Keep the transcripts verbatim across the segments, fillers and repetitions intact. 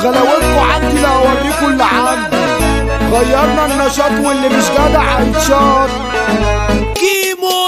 وغلاوتكوا عندي لا اوريكوا اللي عندي. غيرنا النشاط واللي مش جدع هيتشاط. كيمو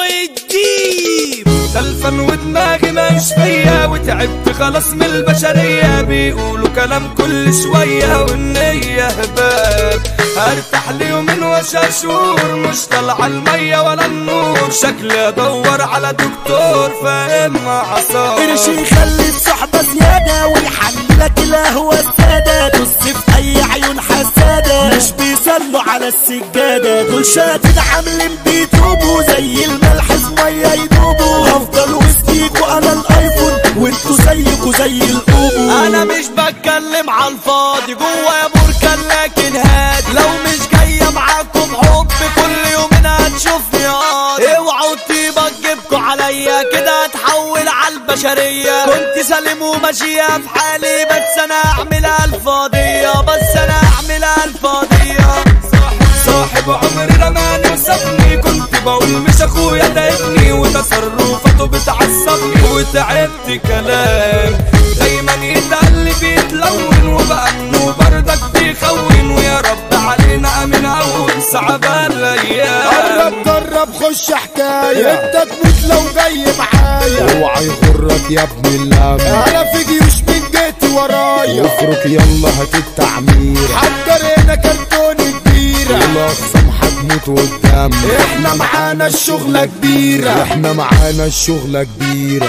الديب ده الفن ودماغي مش فيا، وتعبت خلاص من البشرية. بيقولوا كلام كل شوية والنية هباب. هرتاح ليومين وشاشور، مش طالعة المية ولا النور. شكلي ادور على دكتور فاهم عصام. قرش يخلي الصحبة زيادة ويحللك القهوة السادة. طز في اي عيون حسادة مش بيصلوا على السجادة. دول شاتين عاملين بيتوبوا زي الملح في مية يدوبوا. هفضل وسطيكوا انا الايفون وانتوا زيكوا زي القوبو. انا مش بتكلم على الفاضي جوا يا بركان لكن هادي. لو مش جاية معاكم حب كل يومين هتشوفني قاضي. اوعوا طيبة تجيبكوا عليا كده هتحول على البشرية. كنت سالم وماشية في حالي بس انا اعملها الفاضية. بس انا اعملها الفاضية. صاحب عمري رماني وسابني، كنت بقول مش اخويا ده ابني. وتصرفاته بتعصبني وتعبت كلام. دايما يتقل بيتلون وبقى انه بردك بيخون. ويا رب علينا امين اول صعب الايام. قرب جرب خش حكاية، انت تموت لو جاي معايا. اوعى يغرك يا ابن اللعب، انا في جيوش من جيتي ورايا. وافرك يلا هات التعمير، حضر هنا كرتون كبيرة. الاقسام هتموت قدام، احنا معانا الشغلة كبيرة. احنا معانا الشغلة كبيرة.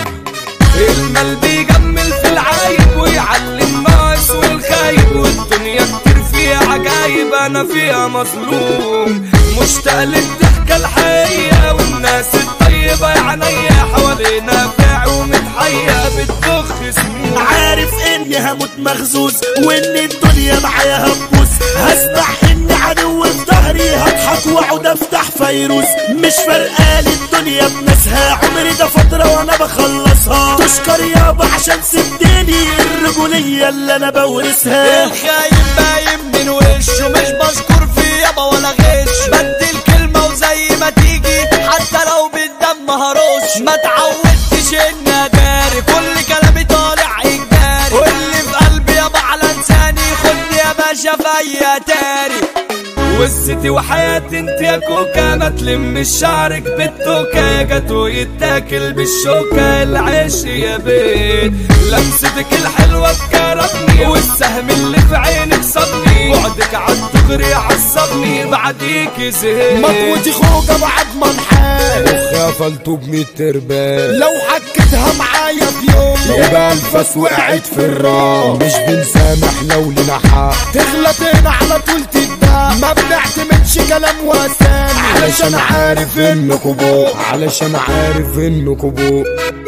المال بيجمل في العايب ويعلم الناس والخايب. والدنيا كتير فيها عجايب انا فيها مظلوم. مشتاق للضحكة الحقيقية والناس الطيبة يا عينيا. حوالينا باع ومتحية بتضخ سنين. عارف اني هموت مخزوز وان الدنيا معايا هتبوظ. هسمع اني عدو في ظهري هضحك واقعد افتح فيروز. مش فارقالي الدنيا بناسها، عمري ده فترة وانا بخلصها. تشكر يابا عشان سبتني الرجولية اللي انا بورثها. الخايب باين من وشه مش بشكر فيه يابا ولا غش. بدي الكلمة وزي ما تيجي حتى لو بالدم هرش. ما تعودتش اني اداري كل كلامي طالع اجباري. واللي في قلبي يابا على لساني خدني يا باشا في اي اتاري. وسطي وحياتي انت يا كوكا، ما تلمش شعرك بالتوكا. يا جاتو يتاكل بالشوكة العيش يا بيت. لمستك الحلوة تكرمني والسهم اللي في عينك صدني. بعدك عالدغري عصبني بعديك زهقت. مطوتي خوجة بعد ما انحال، مخي قفلته بمية تربال. لو حكيتها معايا في يوم يبقى الفاس وقعت في الرام. مش بنسامح لو لنا حق، تغلط هنا على طول تتباع. ما بنعتمدش كلام واسامي علشان عارف انكوا بوق. علشان عارف انكوا بوق.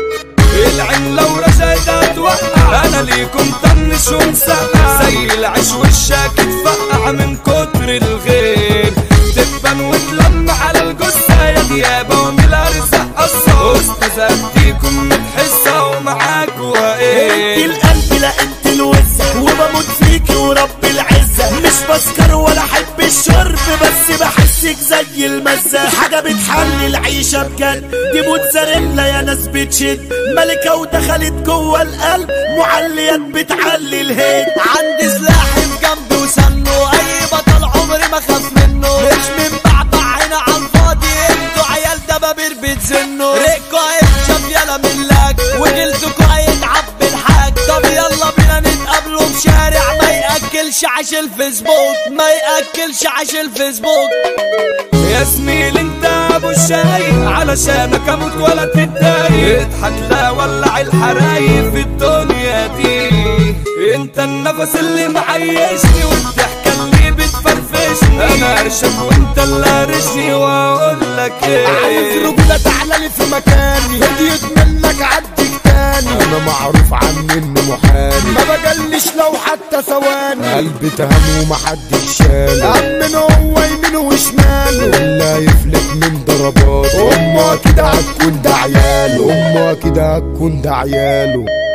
العين لو رشيت هتوقع، انا ليكم طنش ومسقع. زي العيش والشاك تفقع من كتر الغير. تبان وتلم على الجثة يا ديابة ومن الارزاق قصة. استاذتيكم متحسة ومعاكوا ايه. انت القلب لا انت الوزة، وبموت فيكي ورب العزة. مش بسكر ولا احب الشرب بس بحسك زي المزة. حاجة بتحلي العيشة بجد، دي موتزاريلا يا ناس بتشد. ملكة ودخلت جوه القلب، معليات بتعلي الهيد. عندي سلاحي في جنبي وسنه، اي بطل عمري ما خاف منه. مش من بعبع هنا عالفاضي، انتوا عيال دبابير بتزنوا. ريقكوا هيتشاف يالا من لاك، وجلدكوا هيتعب بالحاج. طب يلا بينا نتقابلوا في شارع ما ياكلش عيش الفيسبوك. ما ياكلش عيش الفيسبوك. يا زميل انت ابو الشاي، علشانك اموت ولا تتضايق. اضحك لا ولع الحرايق في الدنيا دي. انت النفس اللي معيشني والضحكة اللي بتفرفشني. انا ارشك وانت اللي هرشني واقول لك ايه. عايز رجولة تعالى لي في مكاني، هديت منك عدك تاني. انا معروف عني اني محامي، ما بجلش لو حتى ثواني. قلبي تهان ومحدش شاله، امنه هو يمينه وشماله. اللي هيفلت من ضرباته امه كده هتكون ده عياله. امه كده هتكون ده عياله.